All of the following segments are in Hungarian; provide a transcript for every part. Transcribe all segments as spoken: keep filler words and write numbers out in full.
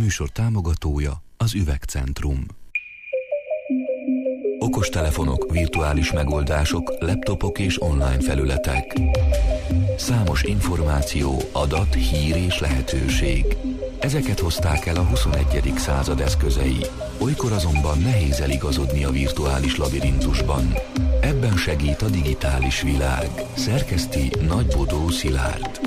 műsor támogatója az Üvegcentrum. Okostelefonok, virtuális megoldások, laptopok és online felületek. Számos információ, adat, hír és lehetőség. Ezeket hozták el a huszonegyedik század eszközei. Olykor azonban nehéz eligazodni a virtuális labirintusban. Ebben segít a digitális világ. Szerkeszti Nagybodó Szilárd.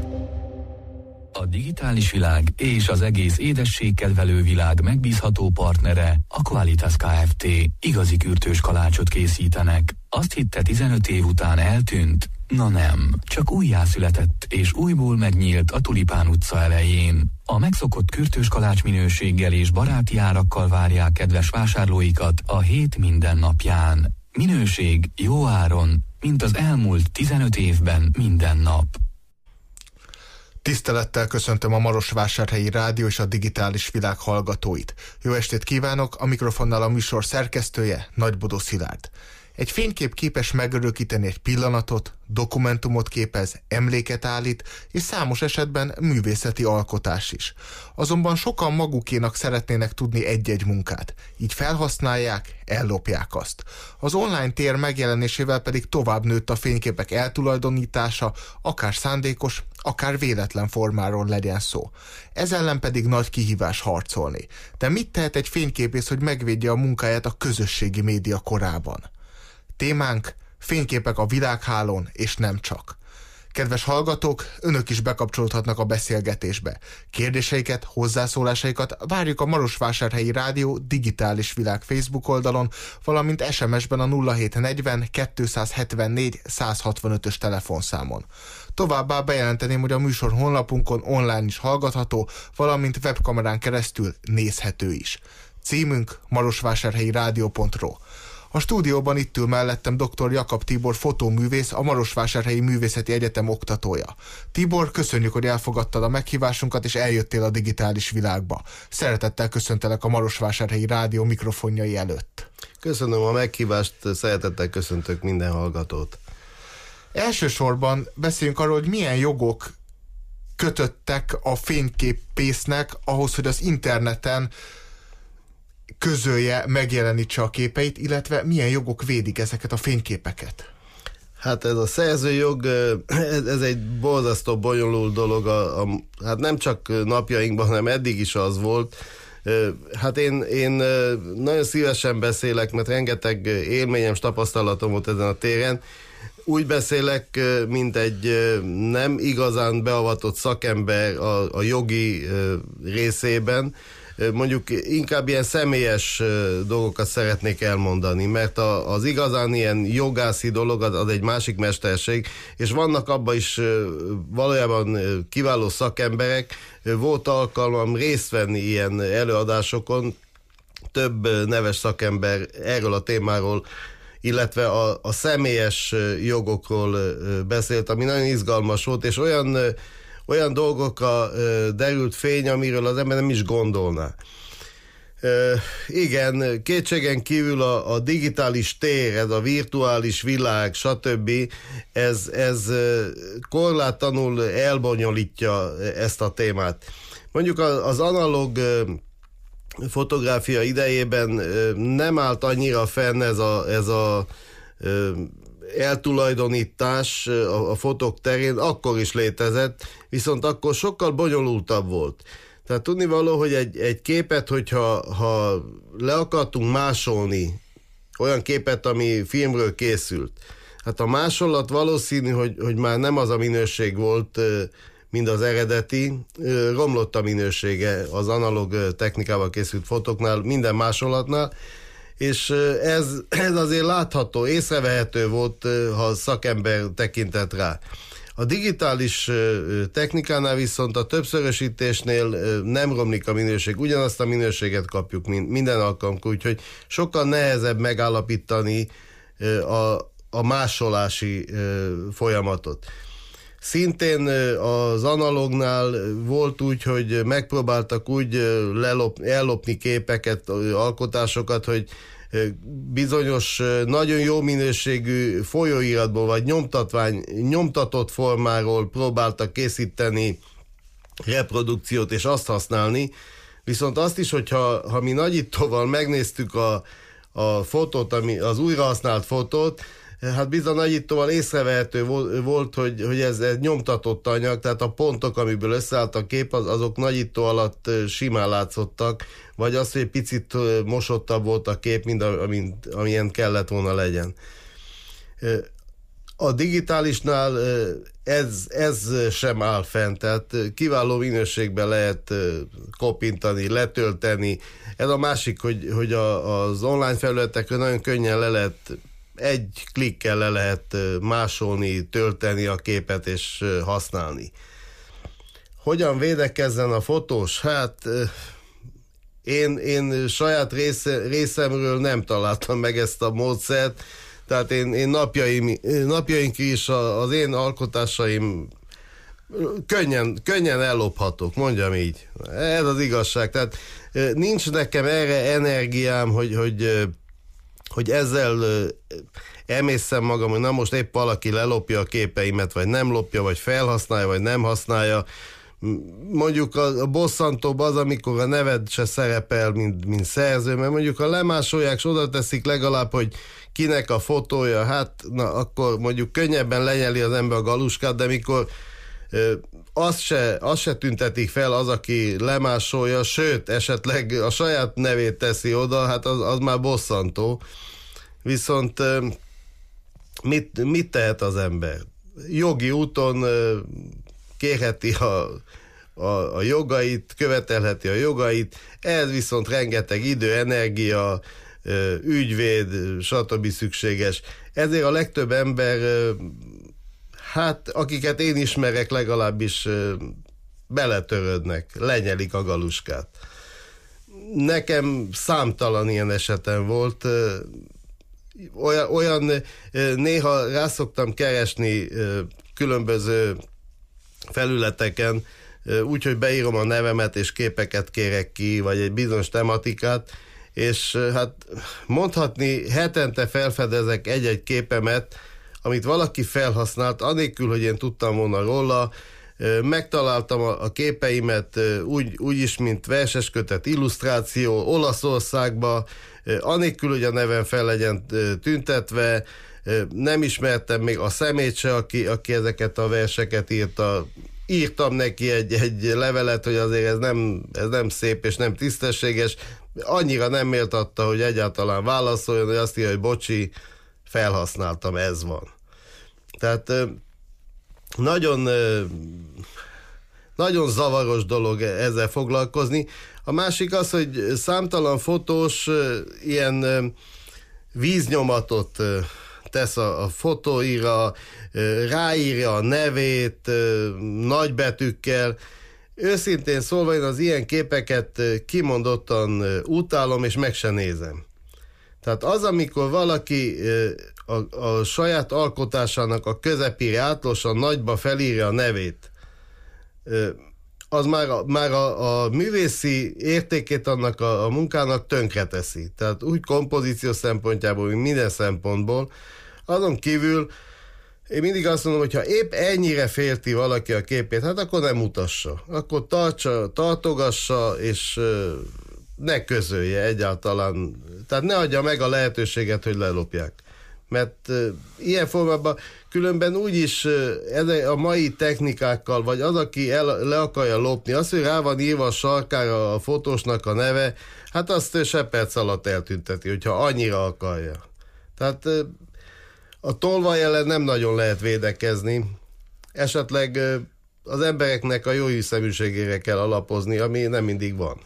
A digitális világ és az egész édességkedvelő világ megbízható partnere a Qualitas Kft. Igazi kürtős kalácsot készítenek. Azt hitte tizenöt év után eltűnt? Na nem, csak újjászületett és újból megnyílt a Tulipán utca elején. A megszokott kürtős kalács minőséggel és baráti árakkal várják kedves vásárlóikat a hét minden napján. Minőség jó áron, mint az elmúlt tizenöt évben minden nap. Tisztelettel köszöntöm a Marosvásárhelyi Rádió és a digitális világ hallgatóit. Jó estét kívánok, a mikrofonnál a műsor szerkesztője, Nagybodó Szilárd. Egy fénykép képes megörökíteni egy pillanatot, dokumentumot képez, emléket állít, és számos esetben művészeti alkotás is. Azonban sokan magukénak szeretnének tudni egy-egy munkát, így felhasználják, ellopják azt. Az online tér megjelenésével pedig tovább nőtt a fényképek eltulajdonítása, akár szándékos, akár véletlen formáról legyen szó. Ez ellen pedig nagy kihívás harcolni. De mit tehet egy fényképész, hogy megvédje a munkáját a közösségi média korában? Témánk: fényképek a világhálón, és nem csak. Kedves hallgatók, önök is bekapcsolódhatnak a beszélgetésbe. Kérdéseiket, hozzászólásaikat várjuk a Marosvásárhelyi Rádió digitális világ Facebook oldalon, valamint es em es-ben a nulla hét negyven kétszázhetvennégy száz hatvanötös telefonszámon. Továbbá bejelenteném, hogy a műsor honlapunkon online is hallgatható, valamint webkamerán keresztül nézhető is. Címünk marosvásárhelyi rádió pont ro. A stúdióban itt ül mellettem dr. Jakab Tibor fotóművész, a Marosvásárhelyi Művészeti Egyetem oktatója. Tibor, köszönjük, hogy elfogadtad a meghívásunkat és eljöttél a digitális világba. Szeretettel köszöntelek a Marosvásárhelyi Rádió mikrofonjai előtt. Köszönöm a meghívást, szeretettel köszöntök minden hallgatót. Elsősorban beszéljünk arról, hogy milyen jogok kötöttek a fényképésznek ahhoz, hogy az interneten közölje, megjelenítse a képeit, illetve milyen jogok védik ezeket a fényképeket? Hát ez a szerzőjog, ez, ez egy borzasztó bonyolult dolog, a, a, hát nem csak napjainkban, hanem eddig is az volt. Hát én, én nagyon szívesen beszélek, mert rengeteg élményem, tapasztalatom volt ezen a téren. Úgy beszélek, mint egy nem igazán beavatott szakember a, a jogi részében, mondjuk inkább ilyen személyes dolgokat szeretnék elmondani, mert a, az igazán ilyen jogászi dolog az, az egy másik mesterség, és vannak abban is valójában kiváló szakemberek. Volt alkalmam részt venni ilyen előadásokon, több neves szakember erről a témáról, illetve a, a személyes jogokról beszélt, ami nagyon izgalmas volt, és olyan olyan dolgokra ö, derült fény, amiről az ember nem is gondolná. Ö, igen, kétségen kívül a, a digitális tér, ez a virtuális világ, stb. Ez, ez korlátlanul elbonyolítja ezt a témát. Mondjuk az analóg fotográfia idejében nem állt annyira fenn ez a, ez a eltulajdonítás a, a fotók terén, akkor is létezett, viszont akkor sokkal bonyolultabb volt. Tehát tudnivaló, hogy egy, egy képet, hogyha ha le akartunk másolni, olyan képet, ami filmről készült, hát a másolat valószínű, hogy, hogy már nem az a minőség volt, mint az eredeti, romlott a minősége az analóg technikával készült fotóknál, minden másolatnál, és ez, ez azért látható, észrevehető volt, ha szakember tekintett rá. A digitális technikánál viszont a többszörösítésnél nem romlik a minőség, ugyanazt a minőséget kapjuk minden alkalomkor, úgyhogy sokkal nehezebb megállapítani a, a másolási folyamatot. Szintén az analógnál volt úgy, hogy megpróbáltak úgy lelop, ellopni képeket, alkotásokat, hogy bizonyos nagyon jó minőségű folyóiratból vagy nyomtatvány, nyomtatott formáról próbáltak készíteni reprodukciót és azt használni, Viszont azt is, hogyha ha mi nagyítóval megnéztük a, a fotót, ami, az újrahasznált fotót, hát bizony nagyítóval észrevehető volt, hogy, hogy ez egy nyomtatott anyag, tehát a pontok, amiből összeállt a kép, az, azok nagyító alatt simán látszottak, vagy az, hogy egy picit mosottabb volt a kép, mint amint, amilyen kellett volna legyen. A digitálisnál ez, ez sem áll fent, tehát kiváló minőségben lehet kopintani, letölteni. Ez a másik, hogy, hogy a, az online felületekről nagyon könnyen le lehet, egy klikkel le lehet másolni, tölteni a képet és használni. Hogyan védekezzen a fotós? Hát én, én saját része, részemről nem találtam meg ezt a módszert, tehát én, én napjaim, napjaink is az én alkotásaim könnyen, könnyen ellophatók, mondjam így. Ez az igazság. Tehát nincs nekem erre energiám, hogy, hogy, hogy ezzel emészem magam, hogy na most épp valaki lelopja a képeimet, vagy nem lopja, vagy felhasználja, vagy nem használja. Mondjuk a, a bosszantóbb az, amikor a neved se szerepel, mint, mint szerző, mert mondjuk a lemásolják, és oda teszik legalább, hogy kinek a fotója, hát na, akkor mondjuk könnyebben lenyeli az ember a galuskát, de mikor ö, azt, se, azt se tüntetik fel az, aki lemásolja, sőt, esetleg a saját nevét teszi oda, hát az, az már bosszantó. Viszont ö, mit, mit tehet az ember? Jogi úton ö, kérheti a, a, a jogait, követelheti a jogait, ez viszont rengeteg idő, energia, ügyvéd, stb. Szükséges. Ezért a legtöbb ember, hát akiket én ismerek, legalábbis beletörődnek, lenyelik a galuskát. Nekem számtalan ilyen esetem volt. Olyan, olyan néha rászoktam keresni különböző felületeken, úgyhogy beírom a nevemet, és képeket kérek ki, vagy egy bizonyos tematikát, és hát mondhatni, hetente felfedezek egy-egy képemet, amit valaki felhasznált, anélkül, hogy én tudtam volna róla. Megtaláltam a képeimet úgy, úgy is, mint verseskötet, illusztráció Olaszországba, anélkül, hogy a nevem fel legyen tüntetve. Nem ismertem még a szemét se, aki, aki ezeket a verseket írta. Írtam neki egy, egy levelet, hogy azért ez nem, ez nem szép és nem tisztességes. Annyira nem méltatta, hogy egyáltalán válaszoljon, hogy azt írja, hogy bocsi, felhasználtam, ez van. Tehát nagyon, nagyon zavaros dolog ezzel foglalkozni. A másik az, hogy számtalan fotós ilyen víznyomatot tesz a, a fotóira, ráírja a nevét nagybetűkkel. Őszintén szólva én az ilyen képeket kimondottan utálom, és meg se nézem. Tehát az, amikor valaki a, a saját alkotásának a közepére átlosan nagyba felírja a nevét, az már, már a, a művészi értékét annak a, a munkának tönkreteszi. Tehát úgy kompozíció szempontjából, mint minden szempontból. Azon kívül én mindig azt mondom, hogy ha épp ennyire félti valaki a képét, hát akkor nem mutassa. Akkor tartsa, tartogassa, és ne közölje egyáltalán. Tehát ne adja meg a lehetőséget, hogy lelopják. Mert ilyen formában különben úgyis a mai technikákkal, vagy az, aki el, le akarja lopni, az, hogy rá van írva a sarkára a fotósnak a neve, hát azt se perc alatt eltünteti, hogyha annyira akarja. Tehát a tolvaj ellen nem nagyon lehet védekezni. Esetleg az embereknek a jó hiszeműségére kell alapozni, ami nem mindig van.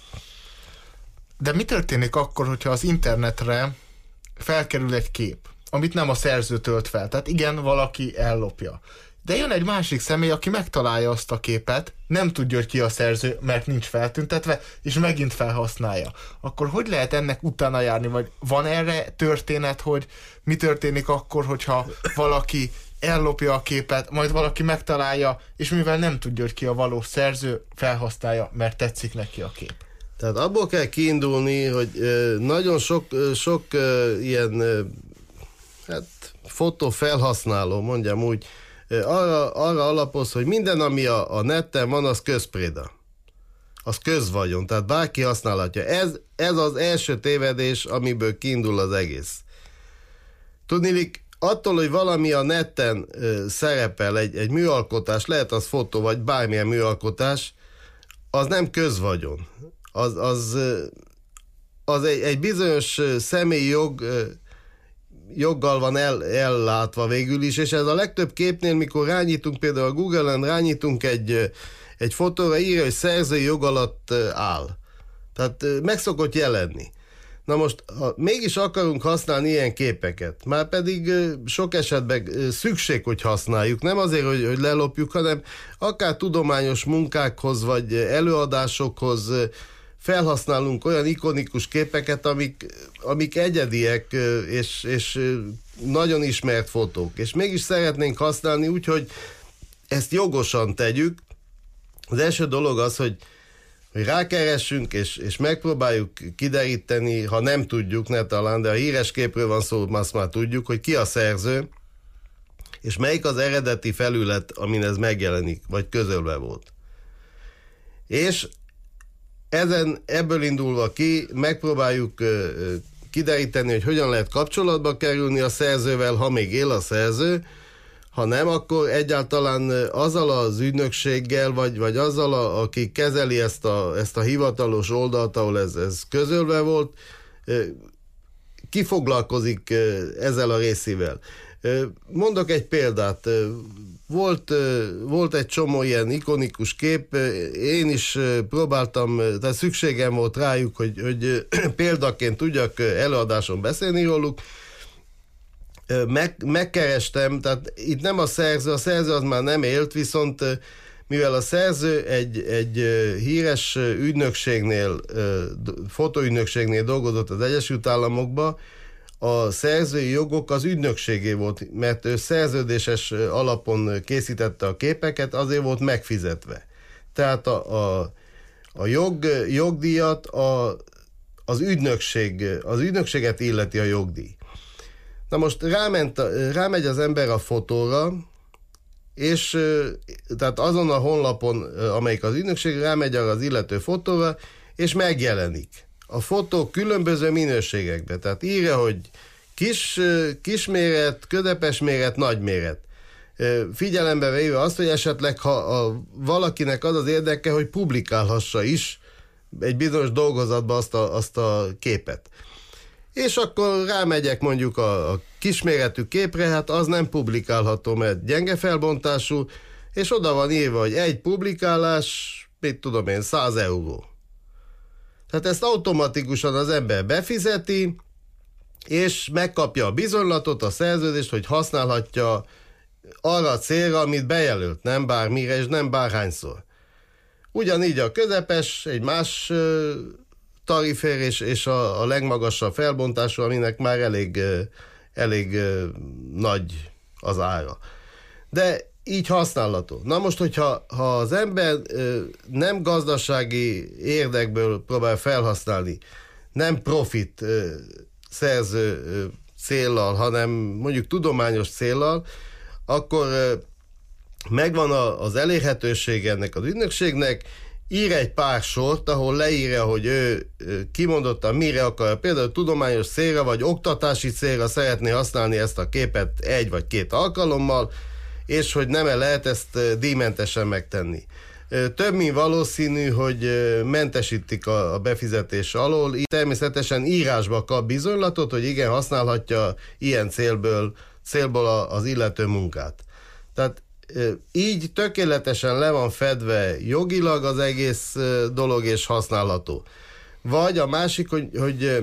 De mi történik akkor, hogyha az internetre felkerül egy kép, amit nem a szerző tölt fel? Tehát igen, valaki ellopja. De jön egy másik személy, aki megtalálja azt a képet, nem tudja, hogy ki a szerző, mert nincs feltüntetve, és megint felhasználja. Akkor hogy lehet ennek utána járni? Vagy van erre történet, hogy mi történik akkor, hogyha valaki ellopja a képet, majd valaki megtalálja, és mivel nem tudja, hogy ki a valós szerző, felhasználja, mert tetszik neki a kép? Tehát abból kell kiindulni, hogy nagyon sok, sok ilyen hát, fotófelhasználó, mondjam úgy, arra, arra alapoz, hogy minden, ami a, a netten van, az közpréda. az közvagyon, tehát bárki használhatja. Ez, ez az első tévedés, amiből kiindul az egész. Tudniillik, attól, hogy valami a netten ö, szerepel, egy, egy műalkotás, lehet az fotó, vagy bármilyen műalkotás, az nem közvagyon. Az, az, az egy, egy bizonyos személyi jog, joggal van el, ellátva végül is, és ez a legtöbb képnél, mikor rányitunk, például a Google-en rányitunk egy, egy fotóra, írja, hogy szerzői jog alatt áll. Tehát meg szokott jelenni. Na most, ha mégis akarunk használni ilyen képeket, már pedig sok esetben szükség, hogy használjuk, nem azért, hogy, hogy lelopjuk, hanem akár tudományos munkákhoz, vagy előadásokhoz felhasználunk olyan ikonikus képeket, amik, amik egyediek, és, és nagyon ismert fotók. És mégis szeretnénk használni úgy, hogy ezt jogosan tegyük. Az első dolog az, hogy hogy rákeressünk, és, és megpróbáljuk kideríteni, ha nem tudjuk, ne talán, de a híres képről van szó, azt már tudjuk, hogy ki a szerző, és melyik az eredeti felület, amin ez megjelenik, vagy közölve volt. És ezen, ebből indulva ki, megpróbáljuk uh, kideríteni, hogy hogyan lehet kapcsolatba kerülni a szerzővel, ha még él a szerző, ha nem, akkor egyáltalán azzal az ügynökséggel, vagy, vagy azzal, a, aki kezeli ezt a, ezt a hivatalos oldalt, ahol ez, ez közölve volt, ki foglalkozik ezzel a részével. Mondok egy példát. Volt, volt egy csomó ilyen ikonikus kép, én is próbáltam, tehát szükségem volt rájuk, hogy, hogy példaként tudjak előadáson beszélni róluk. Meg, megkerestem, tehát itt nem a szerző, a szerző az már nem élt, viszont mivel a szerző egy, egy híres ügynökségnél, fotóügynökségnél dolgozott az Egyesült Államokban, a szerzői jogok az ügynökségé volt, mert ő szerződéses alapon készítette a képeket, azért volt megfizetve. Tehát a, a, a jog, jogdíjat a, az ügynökség, az ügynökséget illeti a jogdíj. Na most ráment, rámegy az ember a fotóra, és tehát azon a honlapon, amelyik az ügynökség, rámegy arra az illető fotóra, és megjelenik. A fotó különböző minőségekben, tehát írja, hogy kis, kisméret, közepes méret, nagy méret. Figyelembe véve azt, hogy esetleg ha a, valakinek az az érdeke, hogy publikálhassa is egy bizonyos dolgozatba azt a, azt a képet. És akkor rámegyek mondjuk a, a kisméretű képre, hát az nem publikálható, mert gyenge felbontású, és oda van írva, hogy egy publikálás, mit tudom én, száz euró. Tehát ezt automatikusan az ember befizeti, és megkapja a bizonylatot, a szerződést, hogy használhatja arra a célra, amit bejelölt, nem bármire, és nem bárhányszor. Ugyanígy a közepes, egy más tarifér és, és a, a legmagasabb felbontású, aminek már elég, elég nagy az ára. De így használható. Na most, hogyha ha az ember nem gazdasági érdekből próbál felhasználni, nem profit szerző céllal, hanem mondjuk tudományos céllal, akkor megvan az elérhetőség ennek az ügynökségnek, ír egy pár sort, ahol leírja, hogy ő kimondottan mire akar, például tudományos célra vagy oktatási célra szeretné használni ezt a képet egy vagy két alkalommal, és hogy nem lehet ezt díjmentesen megtenni. Több mint valószínű, hogy mentesítik a befizetés alól, természetesen írásba kap bizonylatot, hogy igen, használhatja ilyen célból, célból az illető munkát. Tehát így tökéletesen le van fedve jogilag az egész dolog, és használható. Vagy a másik, hogy, hogy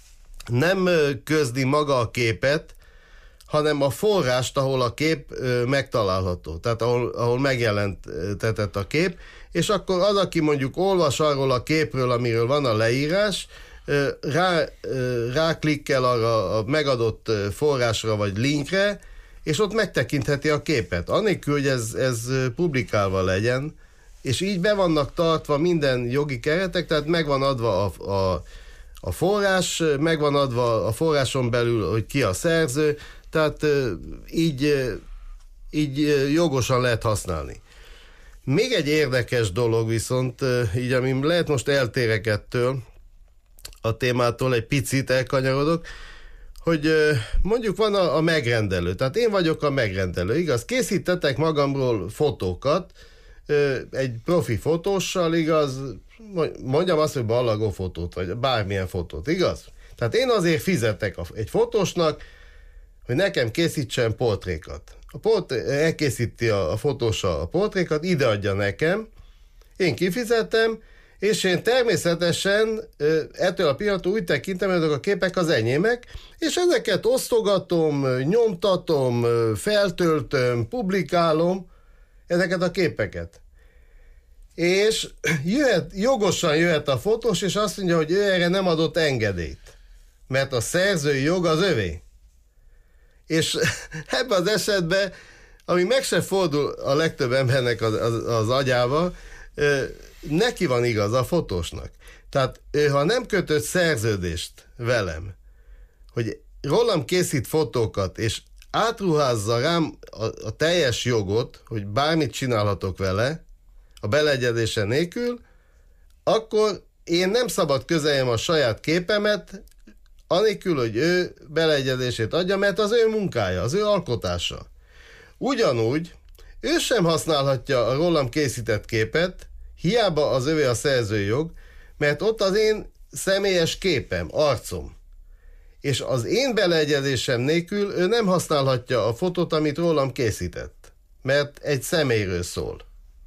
nem közdi maga a képet, hanem a forrást, ahol a kép megtalálható, tehát ahol, ahol megjelentetett a kép, és akkor az, aki mondjuk olvas arról a képről, amiről van a leírás, rá, ráklikkel arra a megadott forrásra vagy linkre, és ott megtekintheti a képet, anélkül, hogy ez, ez publikálva legyen, és így be vannak tartva minden jogi keretek, tehát megvan adva a, a, a forrás, megvan adva a forráson belül, hogy ki a szerző, tehát így, így jogosan lehet használni. Még egy érdekes dolog viszont, így ami lehet most eltérek ettől a témától, egy picit elkanyarodok, hogy mondjuk van a, a megrendelő, tehát én vagyok a megrendelő, igaz? Készítetek magamról fotókat, egy profi fotóssal, igaz? Mondjam azt, hogy ballagó fotót, vagy bármilyen fotót, igaz? Tehát én azért fizetek egy fotósnak, hogy nekem készítsen portrékat. A portré, elkészíti a, a fotósa a portrékat, ideadja nekem, én kifizetem, és én természetesen ettől a pillanattól úgy tekintem, hogy ezek a képek az enyémek, és ezeket osztogatom, nyomtatom, feltöltöm, publikálom, ezeket a képeket. És jöhet, jogosan jöhet a fotós, és azt mondja, hogy ő erre nem adott engedélyt, mert a szerzői jog az övé. És ebben az esetben, ami meg se fordul a legtöbb embernek az, az, az agyába, neki van igaz a fotósnak. Tehát ő, ha nem kötött szerződést velem, hogy rólam készít fotókat, és átruházza rám a, a teljes jogot, hogy bármit csinálhatok vele, a beleegyezése nélkül, akkor én nem szabad közeljem a saját képemet, anélkül, hogy ő beleegyezését adja, mert az ő munkája, az ő alkotása. Ugyanúgy ő sem használhatja a rólam készített képet, hiába az övé a szerzői jog, mert ott az én személyes képem, arcom. És az én beleegyezésem nélkül ő nem használhatja a fotót, amit rólam készített, mert egy személyről szól.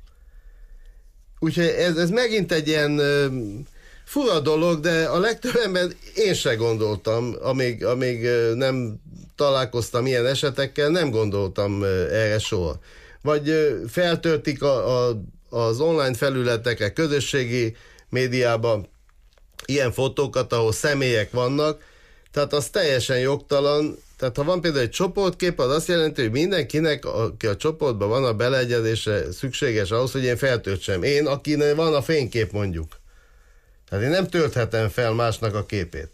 Úgyhogy ez, ez megint egy ilyen ö, fura dolog, de a legtöbb ember én se gondoltam, amíg, amíg ö, nem találkoztam ilyen esetekkel, nem gondoltam ö, erre soha. Vagy ö, feltöltik a, a, az online felületekre, közösségi médiában ilyen fotókat, ahol személyek vannak, tehát az teljesen jogtalan. Tehát ha van például egy csoportkép, az azt jelenti, hogy mindenkinek, aki a csoportban van, a beleegyezése szükséges ahhoz, hogy én feltöltsem. Én, akinek van a fénykép mondjuk. Tehát én nem tölthetem fel másnak a képét.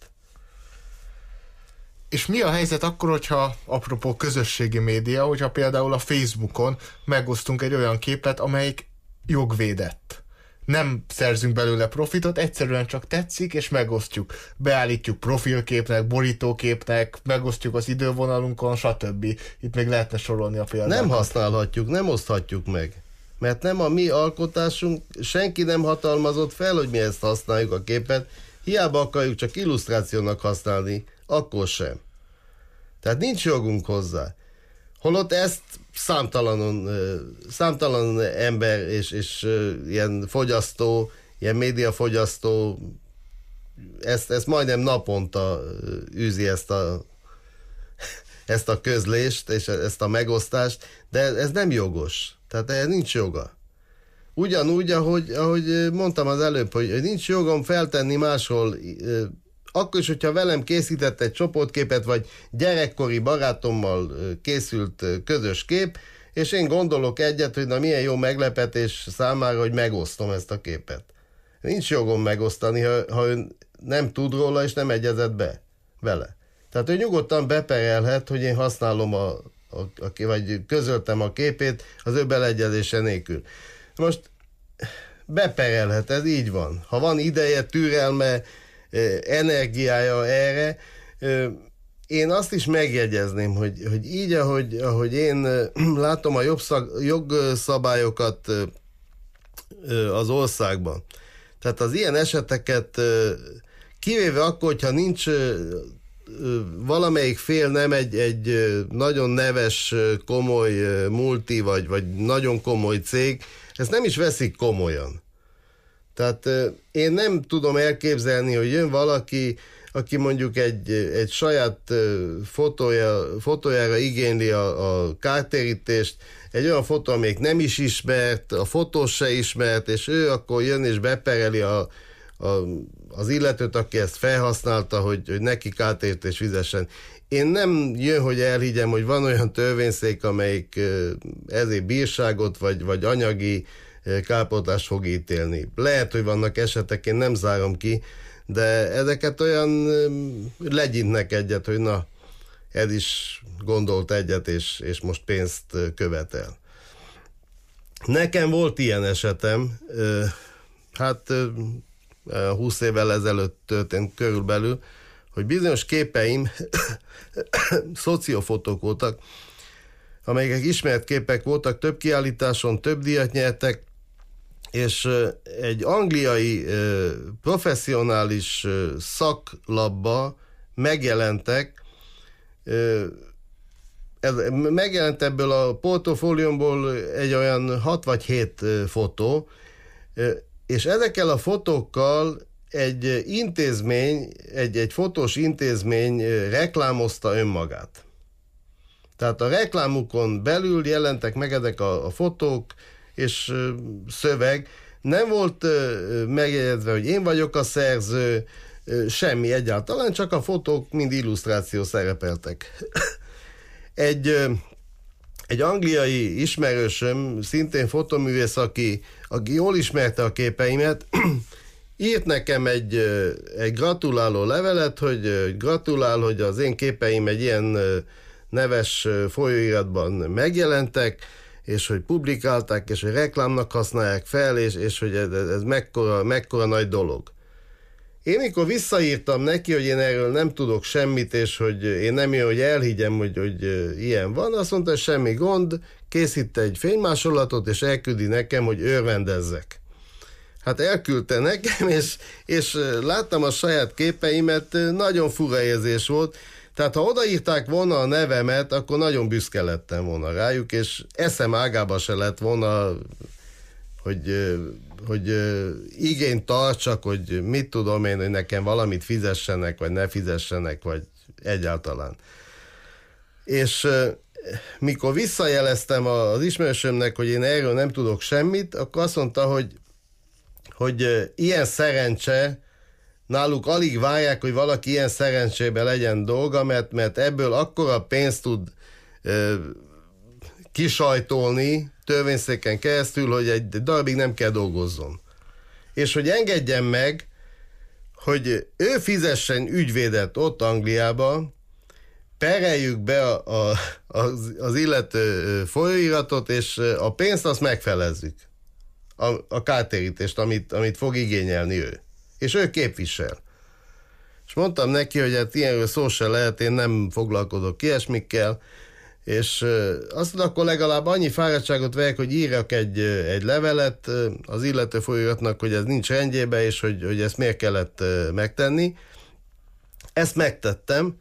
És mi a helyzet akkor, hogyha apropó közösségi média, hogyha például a Facebookon megosztunk egy olyan képet, amelyik jogvédett? Nem szerzünk belőle profitot, egyszerűen csak tetszik, és megosztjuk. Beállítjuk profilképnek, borítóképnek, megosztjuk az idővonalunkon, stb. Itt még lehetne sorolni a példákat. Nem használhatjuk, nem oszthatjuk meg. Mert nem a mi alkotásunk, senki nem hatalmazott fel, hogy mi ezt használjuk a képet, hiába akarjuk csak illusztrációnak használni, akkor sem. Tehát nincs jogunk hozzá. Holott ezt számtalan, számtalan ember és, és ilyen fogyasztó, ilyen médiafogyasztó, ezt, ezt majdnem naponta űzi ezt a, ezt a közlést és ezt a megosztást, de ez nem jogos. Tehát ez nincs joga. Ugyanúgy, ahogy, ahogy mondtam az előbb, hogy nincs jogom feltenni máshol, akkor is, hogyha velem készített egy csoportképet, vagy gyerekkori barátommal készült közös kép, és én gondolok egyet, hogy na milyen jó meglepetés számára, hogy megosztom ezt a képet. Nincs jogom megosztani, ha, ha ő nem tud róla, és nem egyezett be vele. Tehát ő nyugodtan beperelhet, hogy én használom, a, a, a, vagy közöltem a képét az ő beleegyezése nélkül. Most beperelhet, ez így van. Ha van ideje, türelme, energiája erre, én azt is megjegyezném, hogy, hogy így, ahogy, ahogy én látom a jogszabályokat az országban, tehát az ilyen eseteket kivéve akkor, hogyha nincs valamelyik fél nem egy, egy nagyon neves, komoly multi, vagy, vagy nagyon komoly cég, ezt nem is veszik komolyan. Tehát én nem tudom elképzelni, hogy jön valaki, aki mondjuk egy, egy saját fotója, fotójára igényli a, a kártérítést, egy olyan fotó, amelyik nem is ismert, a fotós se ismert, és ő akkor jön és bepereli a, a, az illetőt, aki ezt felhasználta, hogy, hogy neki kártérítést fizessen. Én nem jön, hogy elhiggyem, hogy van olyan törvényszék, amelyik ezért bírságot, vagy, vagy anyagi kárpótlást fog ítélni. Lehet, hogy vannak esetek, én nem zárom ki, de ezeket olyan legyintnek egyet, hogy na, ez is gondolt egyet, és, és most pénzt követel. Nekem volt ilyen esetem, hát húsz évvel ezelőtt történt körülbelül, hogy bizonyos képeim szociófotók voltak, amelyek ismert képek voltak, több kiállításon, több díjat nyertek, és egy angliai professzionális szaklapba megjelentek, ez, megjelent ebből a portofóliómból egy olyan hat vagy hét fotó, és ezekkel a fotókkal egy intézmény, egy, egy fotós intézmény reklámozta önmagát. Tehát a reklámukon belül jelentek meg ezek a, a fotók és szöveg. Nem volt megjegyezve, hogy én vagyok a szerző, semmi egyáltalán, csak a fotók mind illusztráció szerepeltek. Egy, egy angliai ismerősöm, szintén fotoművész, aki, aki jól ismerte a képeimet, írt nekem egy, egy gratuláló levelet, hogy gratulál, hogy az én képeim egy ilyen neves folyóiratban megjelentek, és hogy publikálták, és hogy reklámnak használják fel, és, és hogy ez, ez mekkora, mekkora nagy dolog. Én mikor visszaírtam neki, hogy én erről nem tudok semmit, és hogy én nem jön, hogy elhiggyem, hogy, hogy ilyen van, azt mondta, hogy semmi gond, készít egy fénymásolatot, és elküldi nekem, hogy örvendezzek. Hát elküldte nekem, és, és láttam a saját képeimet, nagyon fura érzés volt. Tehát ha odaírták volna a nevemet, akkor nagyon büszke lettem volna rájuk, és eszem ágába se lett volna, hogy, hogy igényt tartsak, hogy mit tudom én, hogy nekem valamit fizessenek, vagy ne fizessenek, vagy egyáltalán. És mikor visszajeleztem az ismerősömnek, hogy én erről nem tudok semmit, akkor azt mondta, hogy, hogy ilyen szerencse, náluk alig várják, hogy valaki ilyen szerencsébe legyen dolga, mert, mert ebből akkora pénzt tud ö, kisajtolni törvényszéken keresztül, hogy egy darabig nem kell dolgozzon. És hogy engedjen meg, hogy ő fizessen ügyvédet ott Angliába, pereljük be a, a, az, az illető folyóiratot, és a pénzt azt megfelezzük. A, a kártérítést, amit, amit fog igényelni ő. És ő képvisel. És mondtam neki, hogy hát ilyenről szó se lehet, én nem foglalkozok ilyesmikkel, és azt mondta, akkor legalább annyi fáradtságot vegyek, hogy írjak egy, egy levelet az illető folyóiratnak, hogy ez nincs rendjében, és hogy, hogy ezt miért kellett megtenni. Ezt megtettem.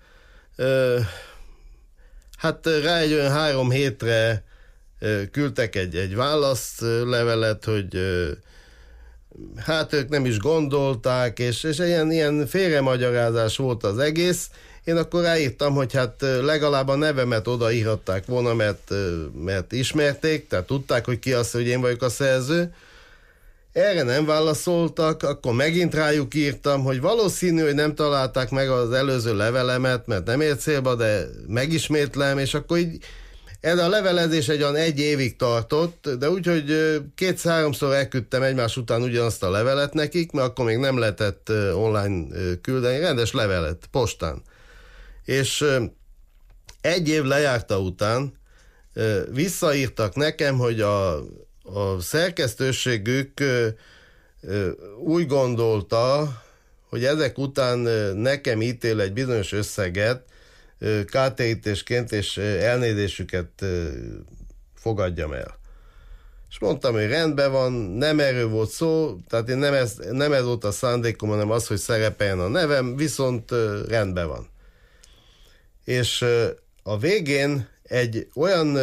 Hát rá egy olyan három hétre küldtek egy, egy válaszlevelet, hogy hát ők nem is gondolták, és, és ilyen, ilyen félremagyarázás volt az egész. Én akkor ráírtam, hogy hát legalább a nevemet odaírhatták volna, mert, mert ismerték, tehát tudták, hogy ki az, hogy én vagyok a szerző. Erre nem válaszoltak, akkor megint rájuk írtam, hogy valószínű, hogy nem találták meg az előző levelemet, mert nem ért célba, de megismétlem, és akkor így ez a levelezés egy olyan egy évig tartott, de úgyhogy kétszer-háromszor elküldtem egymás után ugyanazt a levelet nekik, mert akkor még nem lehetett online küldeni, rendes levelet, postán. És egy év lejárta után visszaírtak nekem, hogy a, a szerkesztőségük úgy gondolta, hogy ezek után nekem ítél egy bizonyos összeget, kártérítésként, és elnézésüket fogadjam el. És mondtam, hogy rendben van, nem erről volt szó, tehát én nem ez, nem ez volt a szándékom, hanem az, hogy szerepeljen a nevem, viszont rendben van. És a végén egy olyan,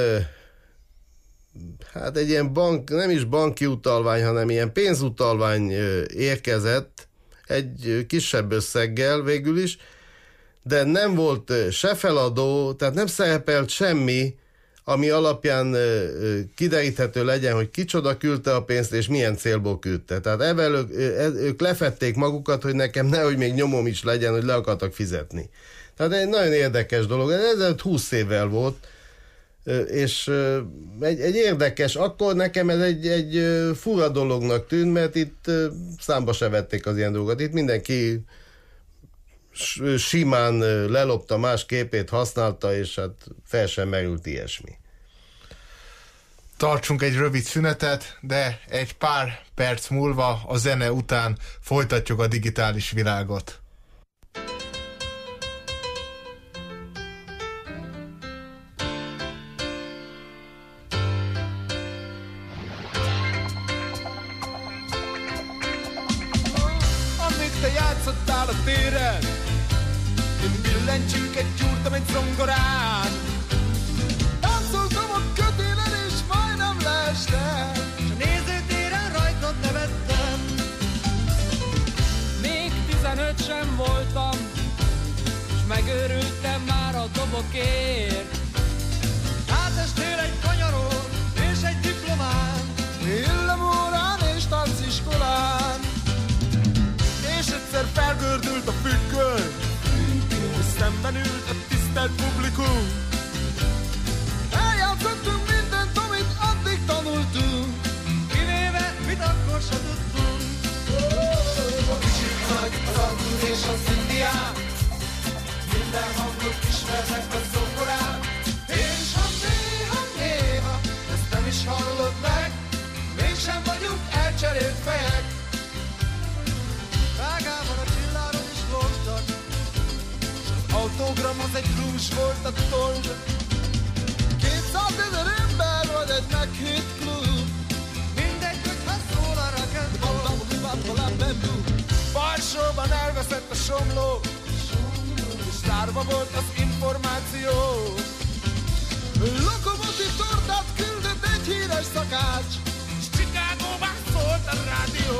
hát egy ilyen bank, nem is banki utalvány, hanem ilyen pénzutalvány érkezett, egy kisebb összeggel végül is, de nem volt se feladó, tehát nem szerepelt semmi, ami alapján kideríthető legyen, hogy kicsoda küldte a pénzt, és milyen célból küldte. Tehát ebben ők, ők lefették magukat, hogy nekem nehogy még nyomom is legyen, hogy le akartak fizetni. Tehát egy nagyon érdekes dolog. Ez húsz évvel volt, és egy, egy érdekes, akkor nekem ez egy, egy fura dolognak tűnt, mert itt számba se vették az ilyen dolgokat. Itt mindenki simán lelopta, más képét használta, és hát fel sem merült ilyesmi. Tartsunk egy rövid szünetet, de egy pár perc múlva a zene után folytatjuk a digitális világot. Amíg te játszottál a téren, én billentyűk egy gyúrtam egy zongorán. Táncoltam a kötélen és majdnem leestem, s a nézőtéren rajtad nevettem. Még tizenöt sem voltam, s megőrültem már a dobokért. Átestél egy kanyaron és egy diplomán, villamórán és tánciskolán. És egyszer felgördült a függöny, és szemben ült a tisztelt publikum. Eljátszottunk mindent, amit addig tanultunk, kivéve, mit akkor se tudtunk. A kicsit nagy, az altul és az indián, minden hangot ismernek a zongorán. És ha néha, néha ezt nem is hallod meg, mégsem vagyunk elcserélt fejek. Vágában a csilláron is voltak, s az autogram az egy grús volt a toll. Kétszázezer ember vagy egy meghitt klub, mindegy, hogyha szól a rock'n'roll. Varsóban elveszett a somló, és zárva volt az információ. Lokomotív tortát küldött egy híres szakács, és Chicagóban szólt a rádió.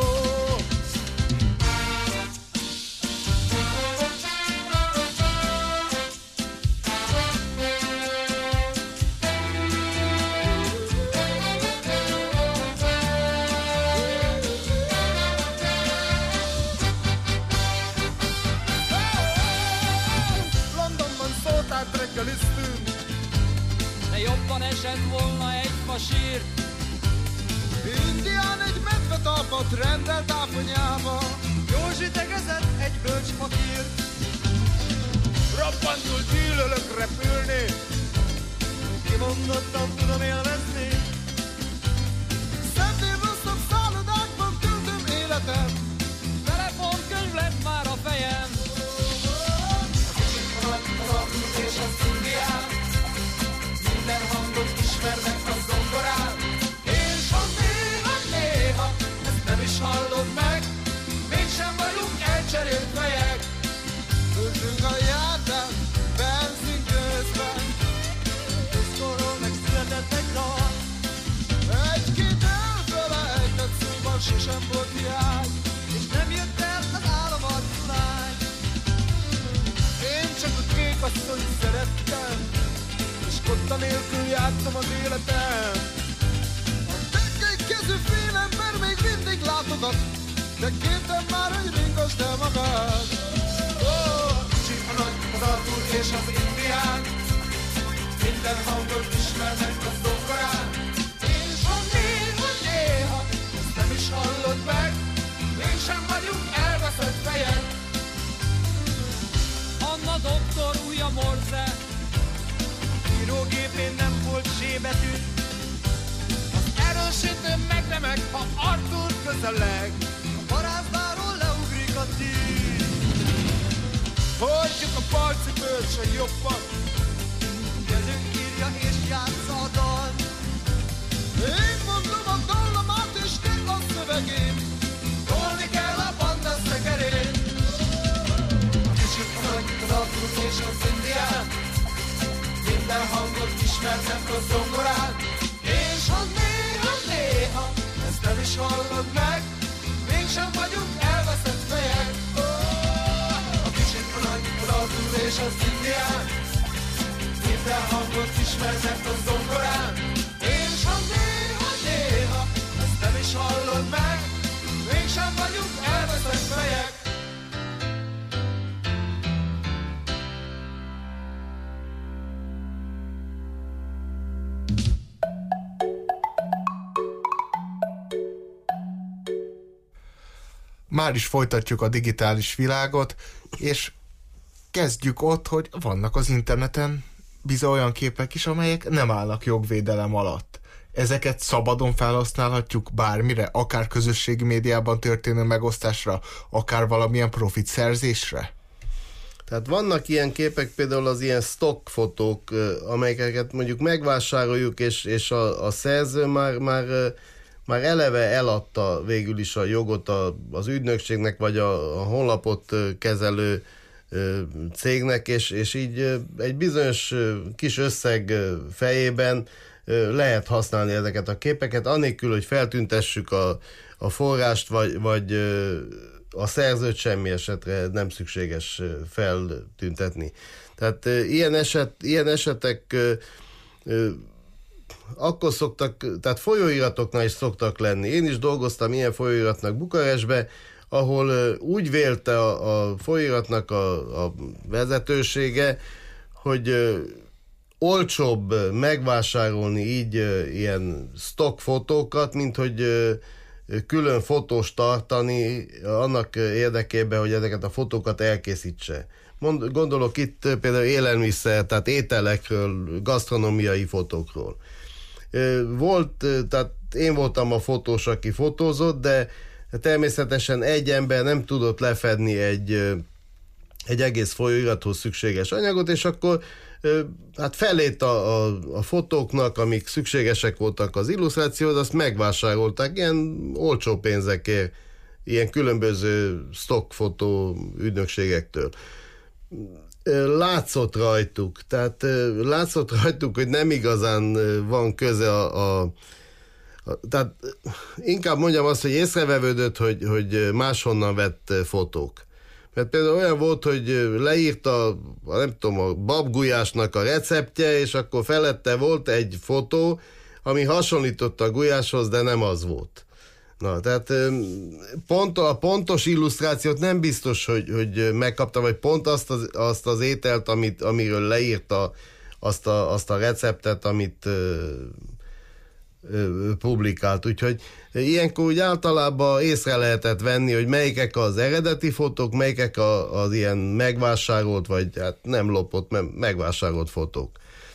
De jobban esett volna egy fasír. Indián egy medvetalpat rendelt áfonyába, Józsi tegezett egy bölcs fakír. Robbantul gyűlölök repülni, kimondottan tudom élvezni. Szentél rosszabb szállodákban töltöm életem, Telefonkönyv lett már a fejem. az alkult és az indián, minden hangot ismernek a zongorán. És ha néha, néha ezt nem is hallod meg, mégsem vagyunk elcserélt fejek. Ültünk a járdán, benzin közben, diszkóról meg született egy dal. Egy-két elfelejtett szóban sosem volt hiány, és nem jött el az álomadtulány. Én csak a kék asszonyt szerettem, és kotta nélkül játszom az életem. A tekkely kezű félember még mindig látogat, de kértem már, hogy ringasd el magad. Ó, a kicsi, a nagy, az Artur és az indián, minden hangot ismernek a zongorán. És ha néha, néha ezt nem is hallod meg, mégsem vagyunk elveszett fejek. Anna doktor újja Morse, Írógépén nem volt zsébetű, az erősítő megremeg, ha Artur közeleg, a parázdáról leugrik a tűz. Hagyjuk a balcipőt s a jobbat, kezünk írja és játsza a dal. Én mondom a dallamát és te a szövegén, tolni kell a banda szekerén. A kicsit nagy, az Artur és az indián, minden hangot ismernek a zongorán. És ha néha, néha ezt nem is hallod meg, mégsem vagyunk elveszett fejek. Oh, a kicsit a nagy, az Artur és az indián, minden hangot ismernek a zongorán. És ha néha, néha ezt nem is hallod meg, mégsem vagyunk elveszett fejek. Már is folytatjuk a digitális világot, és kezdjük ott, hogy vannak az interneten bizony olyan képek is, amelyek nem állnak jogvédelem alatt. ezeket szabadon felhasználhatjuk bármire, akár közösségi médiában történő megosztásra, akár valamilyen profit szerzésre? Tehát vannak ilyen képek, például az ilyen stock fotók, amelyeket mondjuk megvásároljuk, és, és a, a szerző már, már, már eleve eladta végül is a jogot a, az ügynökségnek, vagy a, a honlapot kezelő cégnek, és, és így egy bizonyos kis összeg fejében lehet használni ezeket a képeket, anélkül, hogy feltüntessük a, a forrást, vagy, vagy a szerzőt semmi esetre nem szükséges feltüntetni. Tehát ilyen, eset, ilyen esetek akkor szoktak, tehát folyóiratoknál is szoktak lenni. Én is dolgoztam ilyen folyóiratnak Bukarestbe, ahol úgy vélte a, a folyóiratnak a, a vezetősége, hogy olcsóbb megvásárolni így ilyen stock fotókat, mint hogy külön fotós tartani annak érdekében, hogy ezeket a fotókat elkészítse. Mond, gondolok itt például élelmiszer, tehát ételekről, gasztronómiai fotókról. Volt, tehát én voltam a fotós, aki fotózott, de természetesen egy ember nem tudott lefedni egy, egy egész folyóirathoz szükséges anyagot, és akkor hát felét a, a, a fotóknak, amik szükségesek voltak az illusztrációhoz, azt megvásárolták ilyen olcsó pénzekért, ilyen különböző stockfotó ügynökségektől. Látszott rajtuk, tehát látszott rajtuk, hogy nem igazán van köze a, a, a tehát inkább mondjam azt, hogy észrevevődött, hogy, hogy máshonnan vett fotók. Mert például olyan volt, hogy leírta, a, nem tudom, a babgulyásnak a receptje, és akkor felette volt egy fotó, ami hasonlított a gulyáshoz, de nem az volt. Na, tehát pont, a pontos illusztrációt nem biztos, hogy, hogy megkapta, vagy pont azt az, azt az ételt, amit, amiről leírta azt a, azt a receptet, amit ö, ö, publikált. Úgyhogy ilyenkor úgy általában észre lehetett venni, hogy melyikek az eredeti fotók, melyikek a, az ilyen megvásárolt, vagy hát nem lopott, megvásárolt fotók.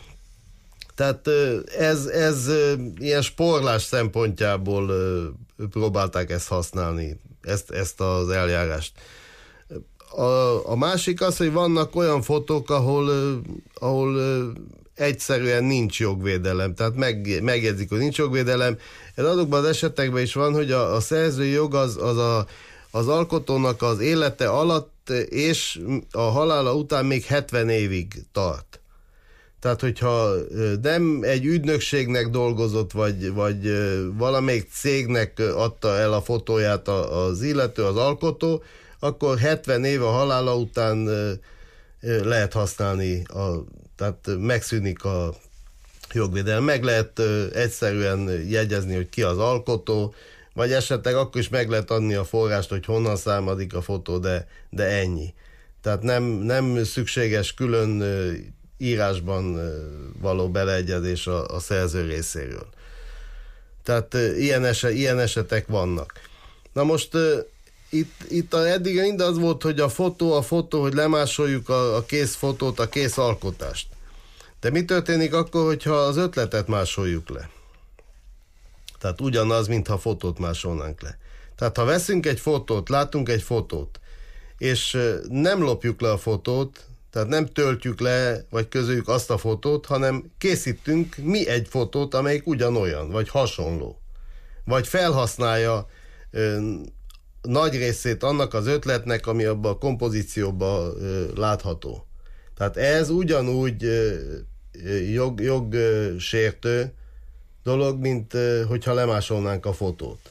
Tehát ez, ez ilyen sporlás szempontjából próbálták ezt használni, ezt, ezt az eljárást. A, a másik az, hogy vannak olyan fotók, ahol, ahol egyszerűen nincs jogvédelem, tehát meg, megjegyzik, hogy nincs jogvédelem. Ez azokban az esetekben is van, hogy a, a szerzői jog az, az a, az alkotónak az élete alatt és a halála után még hetven évig tart. Tehát, hogyha nem egy ügynökségnek dolgozott, vagy, vagy valamelyik cégnek adta el a fotóját az illető, az alkotó, akkor hetven év a halála után lehet használni, a, tehát megszűnik a jogvédelem. Meg lehet egyszerűen jegyezni, hogy ki az alkotó, vagy esetleg akkor is meg lehet adni a forrást, hogy honnan származik a fotó, de, de ennyi. Tehát nem, nem szükséges külön írásban való beleegyezés a, a szerző részéről. Tehát ilyen, eset, ilyen esetek vannak. Na most itt, itt a, eddig mind az volt, hogy a fotó, a fotó, hogy lemásoljuk a, a kész fotót, a kész alkotást. De mi történik akkor, hogyha az ötletet másoljuk le? Tehát ugyanaz, mintha fotót másolnánk le. Tehát ha veszünk egy fotót, látunk egy fotót, és nem lopjuk le a fotót, tehát nem töltjük le, vagy közöljük azt a fotót, hanem készítünk mi egy fotót, amelyik ugyanolyan, vagy hasonló. Vagy felhasználja ö, nagy részét annak az ötletnek, ami abban a kompozícióban ö, látható. Tehát ez ugyanúgy ö, jog, jogsértő dolog, mint ö, hogyha lemásolnánk a fotót.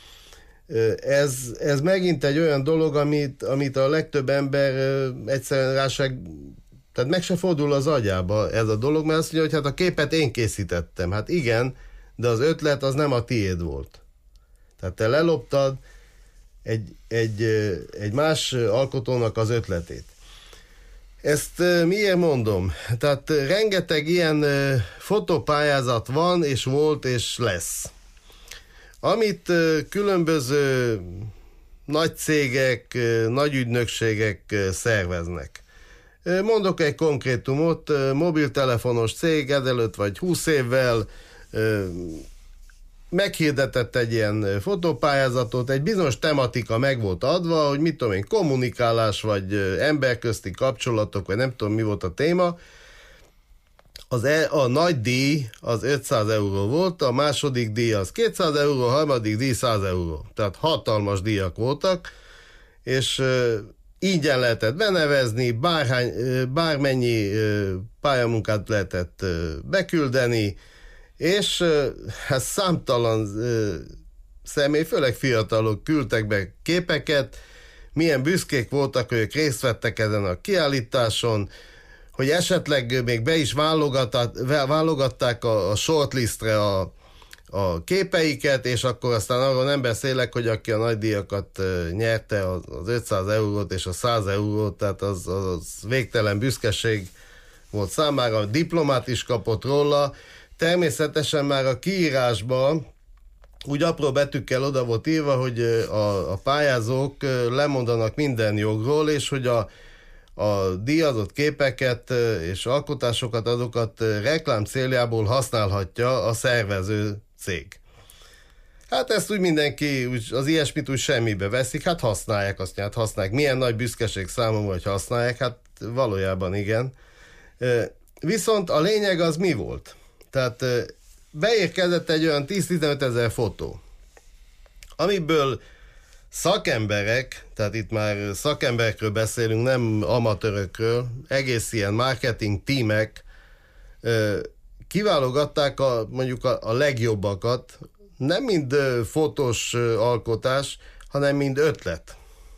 Ez, ez megint egy olyan dolog, amit, amit a legtöbb ember egyszerűen ráság, tehát meg se fordul az agyába ez a dolog, mert azt mondja, hogy hát a képet én készítettem. Hát igen, de az ötlet az nem a tiéd volt. Tehát te leloptad egy, egy, egy más alkotónak az ötletét. Ezt miért mondom? Tehát rengeteg ilyen fotópályázat van, és volt, és lesz. Amit különböző nagy cégek, nagy ügynökségek szerveznek. Mondok egy konkrétumot, mobiltelefonos cég ezelőtt vagy húsz évvel meghirdetett egy ilyen fotópályázatot, egy bizonyos tematika meg volt adva, hogy mit tudom én, kommunikálás, vagy emberközti kapcsolatok, vagy nem tudom mi volt a téma. Az e, a nagy díj az ötszáz euró volt, a második díj az kétszáz euró, a harmadik díj száz euró. Tehát hatalmas díjak voltak, és ingyen lehetett benevezni, bárhány, bármennyi pályamunkát lehetett beküldeni, és hát számtalan személy, főleg fiatalok küldtek be képeket, milyen büszkék voltak, hogy ők részt vettek ezen a kiállításon, hogy esetleg még be is válogatták a, a shortlistre a, a képeiket, és akkor aztán arról nem beszélek, hogy aki a nagydíjakat nyerte, az, az ötszáz eurót és a száz eurót, tehát az, az végtelen büszkeség volt számára, a diplomát is kapott róla. Természetesen már a kiírásban úgy apró betűkkel oda volt írva, hogy a, a pályázók lemondanak minden jogról, és hogy a, a díjazott képeket és alkotásokat, azokat reklám céljából használhatja a szervező cég. Hát ezt úgy mindenki, úgy, az ilyesmit úgy semmibe veszik, hát használják, azt nyert, használják. Milyen nagy büszkeség számomra, hogy használják, hát valójában igen. Viszont a lényeg az mi volt? Tehát beérkezett egy olyan tíz-tizenöt ezer fotó, amiből szakemberek, tehát itt már szakemberekről beszélünk, nem amatőrökről, egész ilyen marketing tímek kiválogatták a, mondjuk a, a legjobbakat, nem mind fotós alkotás, hanem mind ötlet.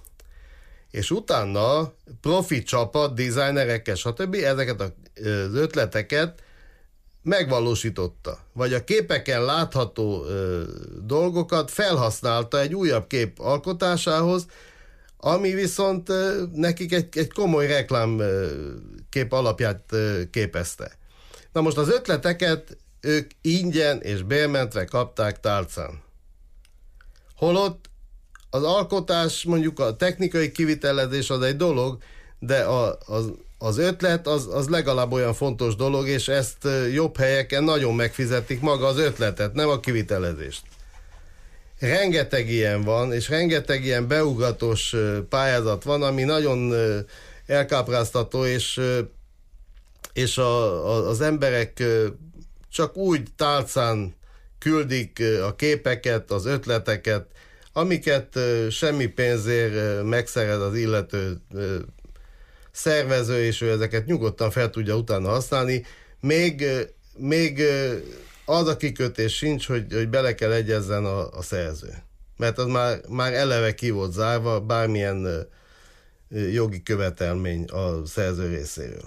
És utána profi csapat, designerekkel, stb. Ezeket az ötleteket megvalósította, vagy a képeken látható ö, dolgokat felhasználta egy újabb kép alkotásához, ami viszont ö, nekik egy, egy komoly reklámkép alapját ö, képezte. Na most az ötleteket ők ingyen és bérmentve kapták tálcán. Holott az alkotás, mondjuk a technikai kivitelezés az egy dolog, de a, az Az ötlet az, az legalább olyan fontos dolog, és ezt jobb helyeken nagyon megfizetik, maga az ötletet, nem a kivitelezést. Rengeteg ilyen van, és rengeteg ilyen beugatós pályázat van, ami nagyon elkápráztató, és, és a, a, az emberek csak úgy tálcán küldik a képeket, az ötleteket, amiket semmi pénzért megszerez az illető szervező, és ő ezeket nyugodtan fel tudja utána használni. Még, még az a kikötés sincs, hogy, hogy bele kell egyezzen a, a szerző. Mert az már, már eleve ki volt zárva, bármilyen jogi követelmény a szerző részéről.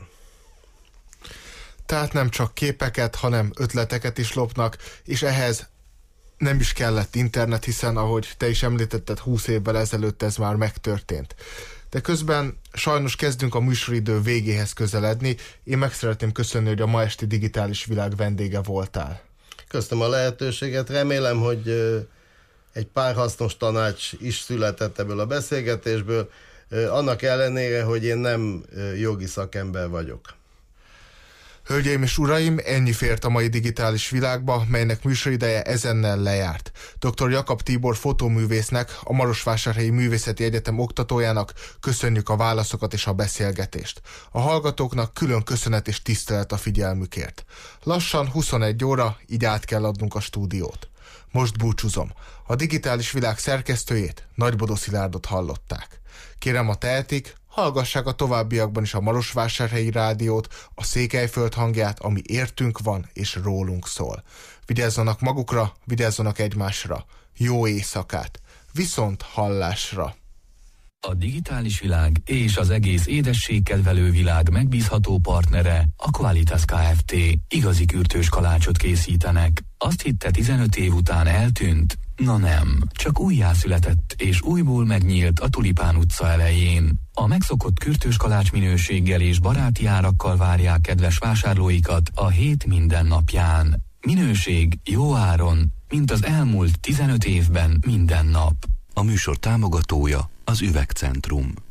Tehát nem csak képeket, hanem ötleteket is lopnak, és ehhez nem is kellett internet, hiszen ahogy te is említetted, húsz évvel ezelőtt ez már megtörtént. De közben sajnos kezdünk a műsoridő végéhez közeledni. Én meg szeretném köszönni, hogy a ma esti Digitális Világ vendége voltál. Köszönöm a lehetőséget. Remélem, hogy egy pár hasznos tanács is született ebből a beszélgetésből, annak ellenére, hogy én nem jogi szakember vagyok. Hölgyeim és uraim, ennyi fért a mai Digitális Világba, melynek műsorideje ezennel lejárt. doktor Jakab Tibor fotóművésznek, a Marosvásárhelyi Művészeti Egyetem oktatójának köszönjük a válaszokat és a beszélgetést. A hallgatóknak külön köszönet és tisztelet a figyelmükért. Lassan huszonegy óra, így át kell adnunk a stúdiót. Most búcsúzom. A Digitális Világ szerkesztőjét, Nagybodó Szilárdot hallották. Kérem, a tehetik, hallgassák a továbbiakban is a Marosvásárhelyi Rádiót, a Székelyföld hangját, ami értünk van és rólunk szól. Vigyázzanak magukra, vigyázzanak egymásra. Jó éjszakát! Viszont hallásra! A Digitális Világ és az egész édességkedvelő világ megbízható partnere a Qualitas Kft. Igazi kürtős kalácsot készítenek. Azt hitte tizenöt év után eltűnt? Na nem, csak újjászületett és újból megnyílt a Tulipán utca elején. A megszokott kürtős kalács minőséggel és baráti árakkal várják kedves vásárlóikat a hét minden napján. Minőség jó áron, mint az elmúlt tizenöt évben minden nap. A műsor támogatója az Üvegcentrum.